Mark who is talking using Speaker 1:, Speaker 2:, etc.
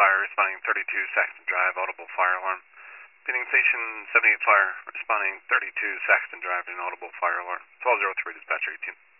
Speaker 1: Fire, responding 32 Saxton Drive, audible fire alarm. Feeding Station 78 Fire, responding 32 Saxton Drive, inaudible fire alarm. 1203, dispatcher 18.